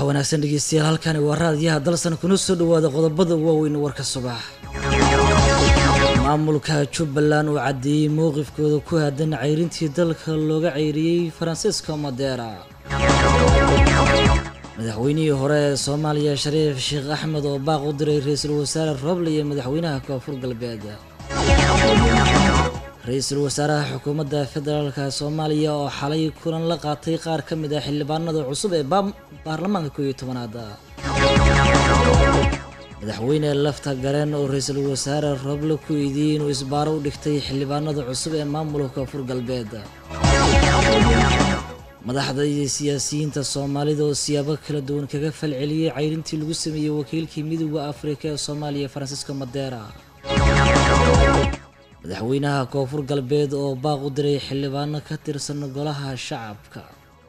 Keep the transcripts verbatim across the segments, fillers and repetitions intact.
wanaagsan dhegeystayaal halkani waa raadiyaha dalsan kuna soo dhawaada qodobada waaweyn warka subax. Maamulka Jubbaland oo cadeeyay mowqifkooda ku aadan ceyrintii dalka looga ceyriyay Francisco Madera. Madaxweynihii hore ee Soomaaliya Shariif Sheekh Axmed oo baaq u diray ra'iisul wasaare Roble iyo madaxweynaha Koonfur Galbeed. Ra'iisul wasaaraha xukuumadda federaalka Soomaaliya oo xalay kulan la qaatay qaar ka mid ah xildhibaanada cusub ee baarlamaanka koob iyo tobanaad. madaxweyne lafta gareen oo ra'iisul wasaare Roble ku eedeeyay inuu isbaaro u dhigtay xildhibaanada cusub ee maamulka Koonfur Galbeed. madaxda iyo siyaasiyiinta Soomaalida oo siyaabo kala duwan kaga falceliyay ceyrintii lagu sameeyay wakiilkii Midowga Afrika ee Soomaaliya Francisco Madera. madaxweynaha Koonfur Galbeed oo baaq u diray xildhibaano ka tirsan golaha shacabka.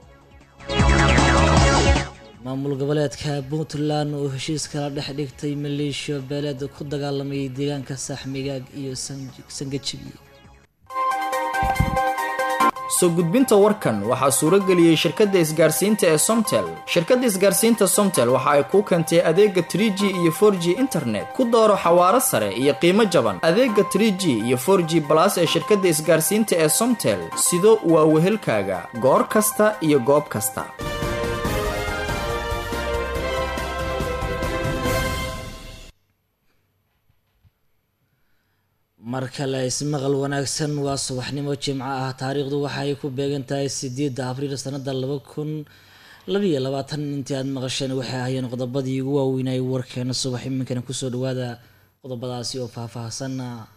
maamul goboleedka Puntland oo heshiis kala dhex dhigtay maleeshiyo beeleed ku dagaalamay deegaanka Saaxmigaag iyo Sangajibi. soo gudbinta warkan waxaa suuro geliyay shirkadda isgaarsiinta ee Somtel. shirkadda isgaarsiinta Somtel waxa ay ku keentay adeega three G iyo four G internet ku dooro xawaaro sare iyo qiimo jaban. adeega three G iyo four G plus ee shirkadda isgaarsiinta ee Somtel sido waa wehelkaaga goor kasta iyo goob kasta. marka la ismaqal wanaagsan waa subaxnimo Jimco ah taariikhdu waxa ay ku beegan tahay sideedda Abriil sanada laba kun laba iyo labaatan. intii aad maqasheen waxay ahaayeen qodobadii ugu waaweynay warkeena subax iminkana ku soo dhawaada qodobadaasi oo faahfaahsan.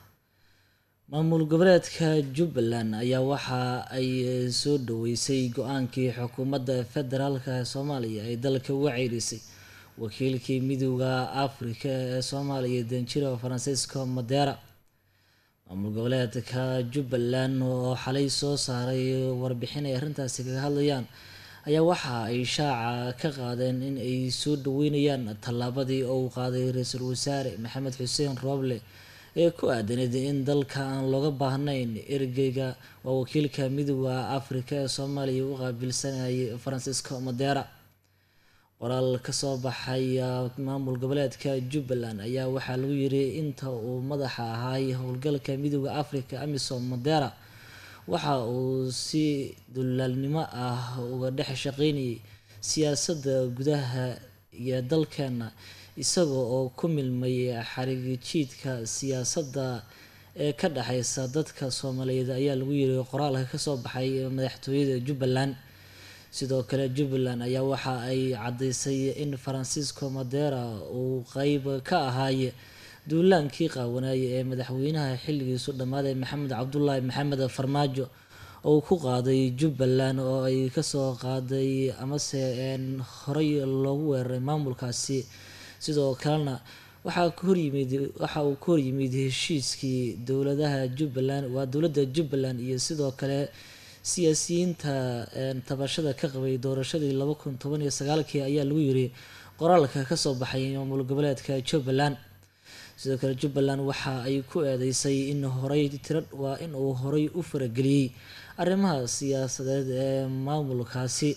maamul goboleedka Jubbaland ayaa waxa ay soo dhaweysay go'aankii xukuumadda federaalka Soomaaliya ay dalka uga ceyrisay wakiilkii Midowga Afrika ee Soomaaliya Danjiro Francisco Madera. maamul goboleedka Jubbaland oo xalay soo saaray warbixin ay arrintaasi kaga hadlayaan ayaa waxa ay shaaca ka qaadeen in ay soo dhaweynayaan tallaabadii uu qaaday ra'iisul wasaare Maxamed Xuseen Roble ee ku aadaned in dalka aan looga baahnayn ergeyga waa wakiilka Midowga Afrika ee Soomaaliya u qaabilsanayay Francisco Madera. qoraal ka soo baxay maamul goboleedka Jubbaland ayaa waxaa lagu yiri inta uu madaxa ahaay howlgalka Midowga Afrika AMISOM Madera waxa uu si dulalnimo ah uga dhex shaqeynayay siyaasadda gudaha iyo dalkeena isagoo oo ku milmay xarigijiidka siyaasadda ee ka dhaxaysa dadka Soomaaliyeed ayaa lagu yiri qoraalka ka soo baxay madaxtooyada Jubbaland. sidoo kale Jubbaland ayaa waxa ay cadeysay in Francisco Madera uu qayb ka ahaay duulaankii qaawanay ee madaxweynaha xilligiisu dhamaaday Maxamed Cabdullaahi Maxamed Farmaajo oo ku qaaday Jubbaland oo ay ka soo qaaday amase een horay loogu weeraray maamulkaasi. sidoo kalena waxa ku horyimid waxa uu ku horyimid heshiiskii dowladaha Jubbaland waa dowladda Jubbaland iyo sidoo kale siyaasiyiinta tabashada ka qabay doorashadii laba kun toban iyo sagaal ayaa lagu yiri qoraalka ka soo baxay maamul goboleedka Jubbaland. sidoo kale Jubbaland waxa ay ku eedeysay in horay tirad waa in uu horay u farageliyay arrimaha siyaasadeed ee maamulkaasi.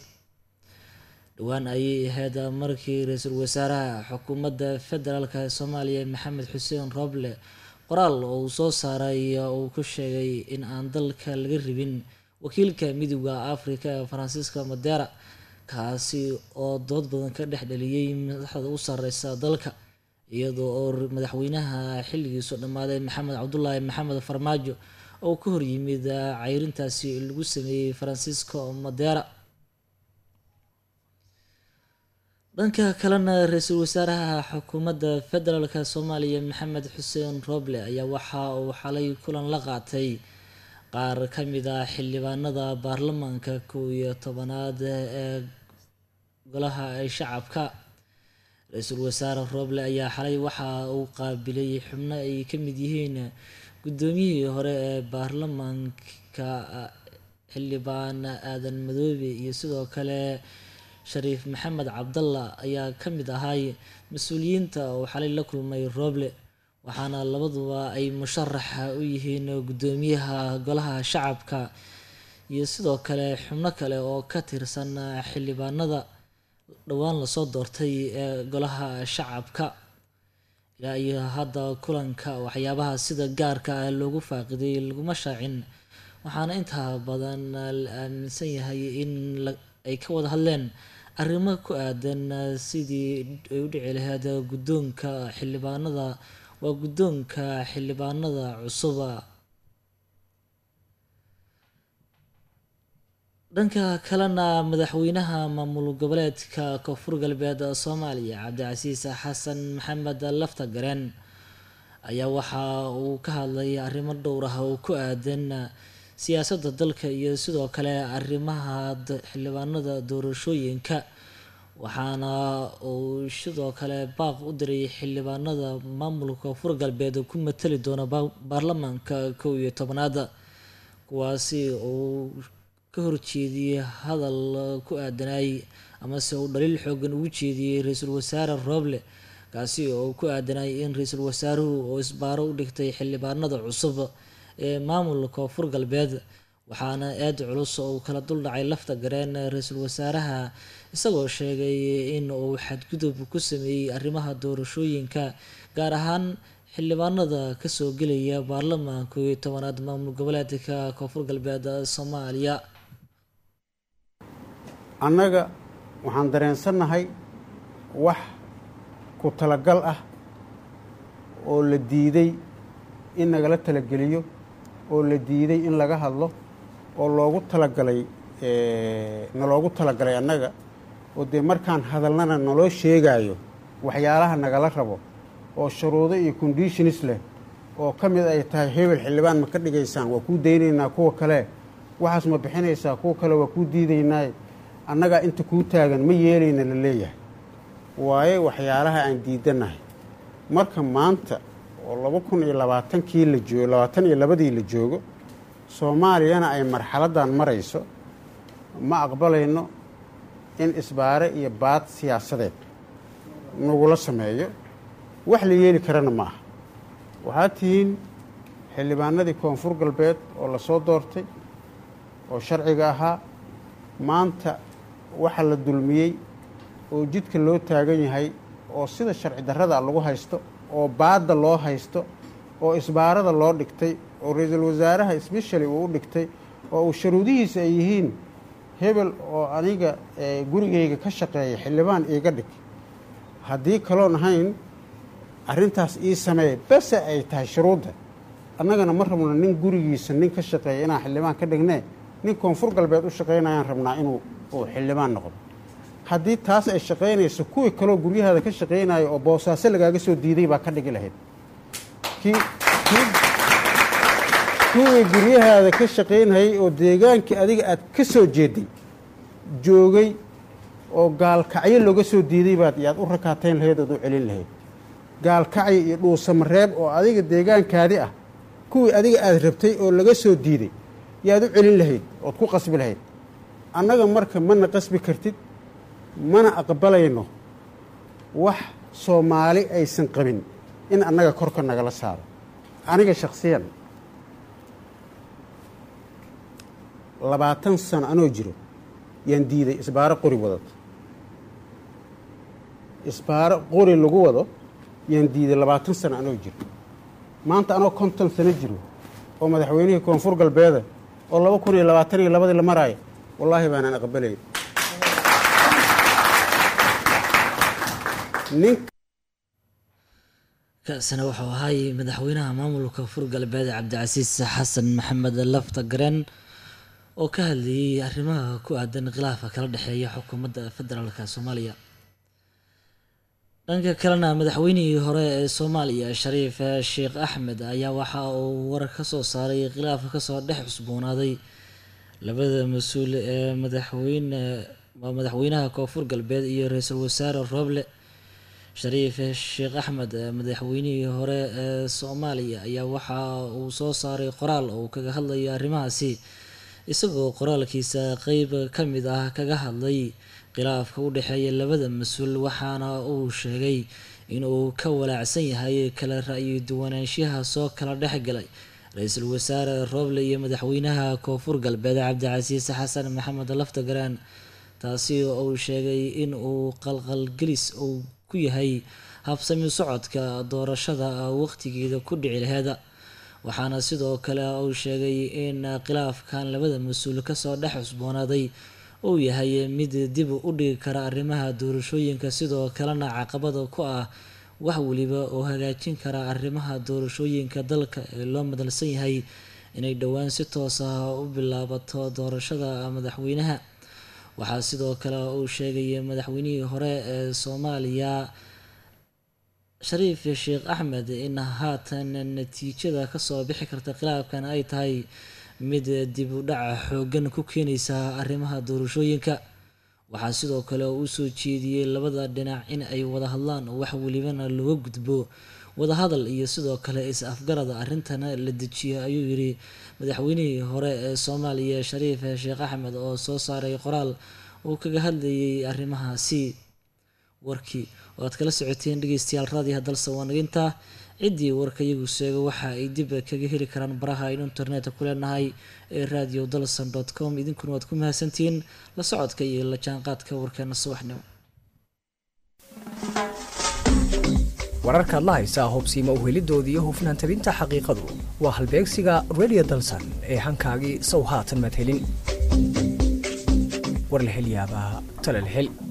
dhawaan ay ahayd markii ra'iisul wasaaraha xukuumadda federaalka Soomaaliya Maxamed Xuseen Roble qoraal uu soo saaray uu ku sheegay in aan dalka laga ribin wakiilka Midowga Afrika Francisco Madera kaasi oo dood badan ka dhex dhaliyay madaxda u sareysa dalka iyadoo oo madaxweynaha xilligiisu dhamaaday Maxamed Cabdullaahi Maxamed Farmaajo oo ku horyimid ceyrintaasi lagu sameeyay Francisco Madera. dhanka kalena ra'iisul wasaaraha xukuumadda federaalka Soomaaliya Maxamed Xuseen Roble ayaa waxa uu xalay kulan la qaatay qaar ka mid ah xildhibaanada baarlamaanka koob iyo tobanaad ee golaha shacabka. ra'iisul wasaare Roble ayaa xalay waxa uu qaabilay xubno ay ka mid yihiin gudoomiyihii hore ee baarlamaanka xildhibaan Aadan Madoobe iyo sidoo kale Shariif Maxamed Cabdalla ayaa ka mid ahay mas'uuliyiinta oo xalay la kulmay Roble waxaana labaduba ay musharax u yihiin gudoomiyaha golaha shacabka iyo sidoo kale xubno kale oo ka tirsan xildhibaanada dhowaan lasoo doortay ee golaha shacabka. ilaa iyo hadda kulanka waxyaabaha sida gaarka ah loogu faaqiday laguma shaacin, waxaana intaa badan la aaminsan yahay in ay ka wada hadleen arrimo ku aadan sidii ay u dhici lahayd guddoonka xildhibaanada waa guddoonka xildhibaanada cusuba. dhanka kalena madaxweynaha maamul goboleedka koonfur galbeed soomaaliya cabdicasiis xasan maxamed laftagareen ayaa waxa uu ka hadlay arrimo dhowr ah oo ku aadan siyaasadda dalka iyo sidoo kale arrimaha xildhibaanada doorashooyinka, waxaana uu sidoo kale baaq u diray xildhibaanada maamulka koonfur galbeed ku matali doona baarlamaanka kow iyo tobanaad, kuwaasi uu ka horjeediyey hadal ku aadanay amase uu dhaliil xoogan ugu jeediyey ra-iisul wasaare Roble, kaasi oo ku aadanay in ra-iisul wasaaruhu oo isbaaro u dhigtay xildhibaanada cusub ee maamulka koonfur galbeed, waxaana aad culus oo kala duldhacay Laftagareen ra-iisul wasaaraha isagoo sheegay in uu xadgudub ku sameeyey arrimaha doorashooyinka, gaar ahaan xildhibaanada kasoo gelaya baarlamaanka kow iyo tobanaad maamul goboleedka koonfur galbeed Soomaaliya. annaga waxaan dareensannahay wax ku talagal ah oo la diiday in nagala talageliyo, oo la diiday in laga hadlo, oo loogu talagalay naloogu talagalay annaga, oo dee markaan hadalnana naloo sheegaayo waxyaalaha nagala rabo oo shuruudo iyo conditions leh oo ka mid ay tahay hebel xildhibaan ma ka dhigaysaan, waa kuu daynaynaa, kuwa kale waxaas ma bixinaysaa, kuwa kale waa kuu diidaynaa, annagaa inta kuu taagan ma yeelayna la leeyahay. waaye waxyaalaha aan diidanahay. marka maanta oo laba kun iyo labaatankii la joogo labaatan iyo labadii la joogo soomaaliyana ay marxaladdan marayso, ma aqbalayno in isbaare iyo baad siyaasadeed nagula sameeyo, wax la yeeli karana ma aha. waxaad tihiin xildhibaanadii koonfur galbeed oo la soo doortay oo sharciga ahaa, maanta waxa la dulmiyey oo jidka loo taagan yahay oo sida sharci darrada lagu haysto oo baadda loo haysto oo isbaarada loo dhigtay oo ra-iisul wasaaraha especially uu u dhigtay oo uu sharuudihiisa ay yihiin hebel oo aniga gurigayga ka shaqeeya xildhibaan iiga dhig, haddii kaloon ahayn arrintaas ii sameeye base ay tahay shuruudda. annagana ma rabno nin gurigiisa nin ka shaqeeya inaan xildhibaan ka dhignee nin koonfur galbeed u shaqaynayaan rabnaa inuu uu xildhibaan noqdo. haddii taas ay shaqaynayso kuwii kaloo guryahaada ka shaqaynayo oo boosaaso lagaaga soo diiday baa ka dhigi lahayd. kuwii guryahaada ka shaqaynayay oo deegaankii adiga aad ka soo jeeday joogay oo gaalkacyo looga soo diiday baad yaad u rakaatayn lahayd ood u celin lahayd. gaalkacyo iyo dhuusamareeb oo adiga deegaankaadi ah kuwii adiga aad rabtay oo laga soo diiday yaad u celin lahayd ood ku qasbi lahayd. annaga marka mana qasbi kartid, mana aqbalayno wax soomaali aysan qabin in annaga korka nagala saaro. aniga shakhsiyan labaatan sano anoo jiro yaan diiday isbaaro qori wadad isbaaro qori lagu wado yaan diiday labaatan sano anoo jiro. maanta anoo konton sano jiro oo madaxweynihii koonfur galbeeda oo laba kun iyo labaatan iyo labadii la maraayo, wallaahi baanaan aqbalayn. kaasina wuxuu ahay madaxweynaha maamulka koonfur galbeed cabdicasiis xasan maxamed Laftagareen oo ka hadlayay arrimaha ku aadan khilaafka kala dhexeeya xukuumadda federaalka Soomaaliya. dhanka kalena madaxweynihii hore ee Soomaaliya Shariif Sheekh Axmed ayaa waxa uu war ka soo saaray khilaafka kasoo dhex cusboonaaday labada mas-uul ee madaxweyne madaxweynaha koonfur galbeed iyo ra-iisul wasaare Roble. Shariif Sheekh Axmed madaxweynihii hore ee Soomaaliya ayaa waxa uu soo saaray qoraal oo kaga hadlaya arrimahaasi, isagoo qoraalkiisa qeyb ka mid ah kaga hadlay khilaafka u dhexeeya labada mas-uul, waxaana uu sheegay inuu ka walaacsan yahay kala ra'yi duwanaanshaha soo kala dhexgalay ra-iisul wasaare Roble iyo madaxweynaha koonfur galbeed cabdicasiis xasan maxamed Laftagareen, taasi oo uu sheegay in uu qalqalgelis uu ku yahay habsami socodka doorashada waqtigeeda ku dhici laheeda. waxaana sidoo kale uu sheegay in khilaafkan labada mas-uul kasoo dhex cusboonaaday uu yahay mid dib u dhigi kara arrimaha doorashooyinka, sidoo kalena caqabada ku ah wax waliba oo hagaajin kara arrimaha doorashooyinka dalka ee loo madalsan yahay inay dhowaan si toos ah u bilaabato doorashada madaxweynaha. waxaa sidoo kale uu sheegay madaxweynihii hore ee Soomaaliya Shariif Sheekh Axmed in haatan natiijada kasoo bixi karta khilaafkan ay tahay mid dib u dhac xoogan ku keenaysa arrimaha doorashooyinka. waxaa sidoo kale uu soo jeediyey labada dhinac in ay wada hadlaan wax walibana looga gudbo wada hadal iyo sidoo kale is-afgarada arrintana la dejiyo, ayuu yiri madaxweynihii hore ee Soomaaliya Shariif Sheekh Axmed oo soo saaray qoraal uu kaga hadlayay arrimahaasi. warkii oo aad kala socoteen dhegeystayaal raadiyaha dalsa waanaginta ciddii warka iyagu sheega waxa ay dib kaga heli karaan baraha aynu internet ku leenahay ee radio dalsan dot com. idinkuna waad ku mahadsantihiin la socodka iyo la jaanqaadka warkeena subaxnimo. wararka la haysa hubsiima u helidoodii iyo hufnaan tabinta xaqiiqadu waa halbeegsiga radio dalsan ee hankaagii sow haatan mad helin war la hel yaabaa tala la hel.